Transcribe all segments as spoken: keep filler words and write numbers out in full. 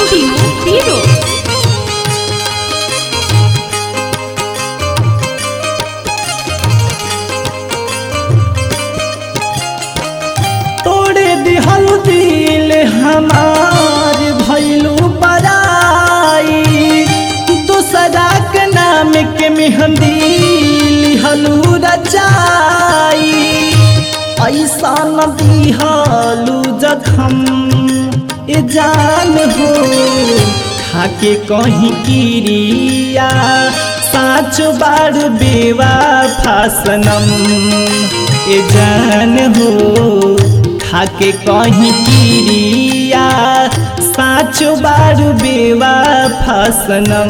Audio Hero. तोड़े दिहल दिल हमार भइलू पराई, दूसरा के नाम के मेहंदी लिहलू रचाई। ऐसा न दिहलू जखम ए जान हो, खाके कहीं किरिया साँच बार बेवफा सनम ए जान हो, खाके कहीं किरिया साँच बार बेवफा सनम।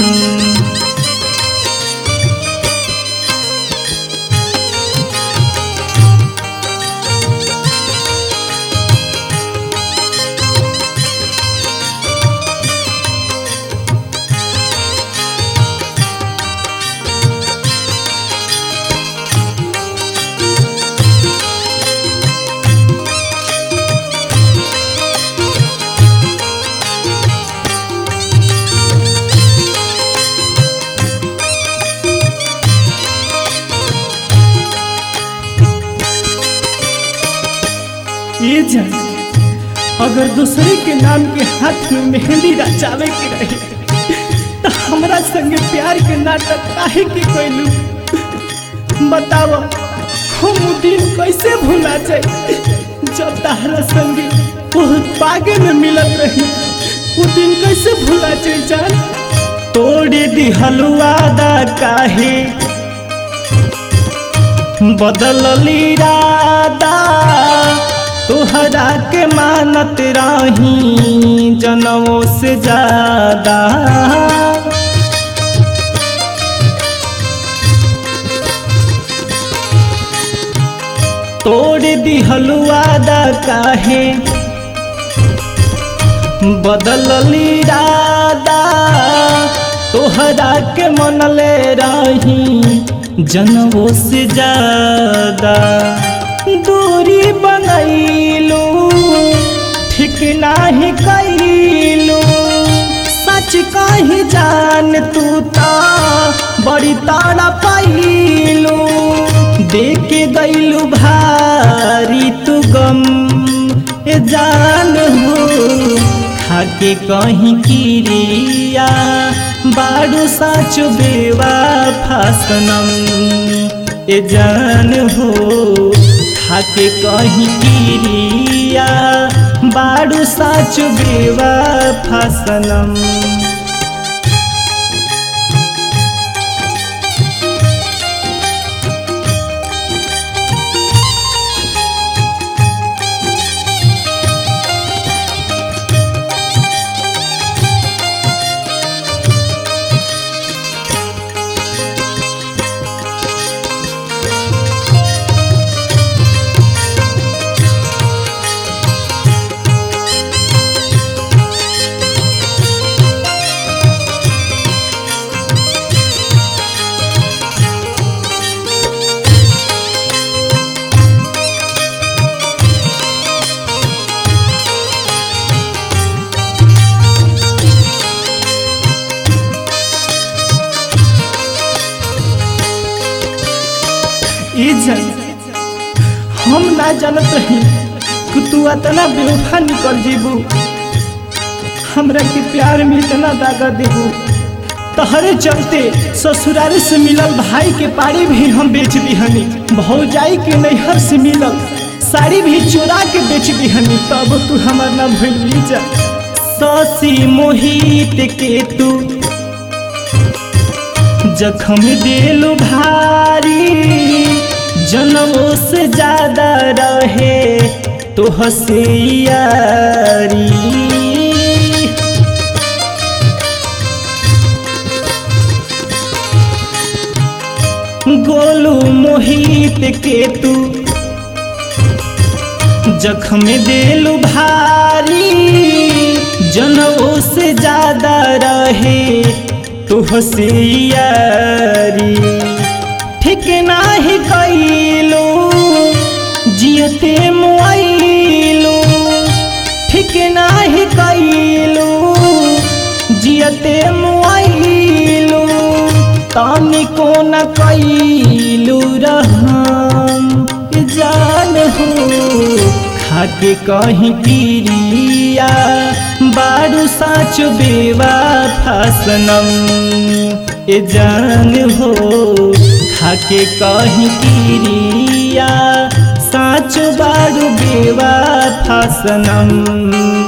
ये जान, अगर दूसरे के नाम के हाथ में मेहंदी रचावे के रहे तो हमरा संगे प्यार के नाटक काहे के कैलू? बताव, हम उ दिन कैसे भूला जाए जब तहरा संगे बहुत पागे में मिलत रही? उ दिन कैसे भूला जाए जान? तोड़े दिहल वादा काहे बदलली इरादा, तोहरा के मानत रही जनमों से ज्यादा। तोड़ दिहल वादा काहे बदलल इरादा, तोहरा के मनले रही जनमों से ज्यादा। दूरी बनैलू ठीक नाही कैलू, सच कही जान तू ता बड़ी तारा पाइलू। देके गैलू भारी तू गम ए जान हो, खाके कहीं किरिया बारू साच बेवफा सनम ए जान हो, खाके कहीं किरिया बारू साच बेवफा सनम। हम ना जानत रही कि तू इतना बेवफा निकल जीबू, हमरा के प्यार में इतना दागा देबू। तहरे चलते ससुराल से मिलल भाई के पारी भी हम बेच दिहनी, भौजाई के नैहर से मिलल साड़ी भी चुरा के बेच दिहनी, तब तू हमार ना भूल जा। ससी मोहित के तू जख्म देलू भारी, जनमों से ज्यादा रहे तो हंसे यारी। गोलू मोहित के तू जख्म देलू भारी, जनमों से ज्यादा रहे तो हंसे यारी। ठीक नाही कैलू जियते मुआइलू, ठीक नाही कैलू जियते मुआइलू तानी को न कैलू रहम जान हो खाके कहीं पीरिया बारू साच बेवफा सनम ए जान हो खाके कहीं पीरिया साच बारू बेवफा सनम।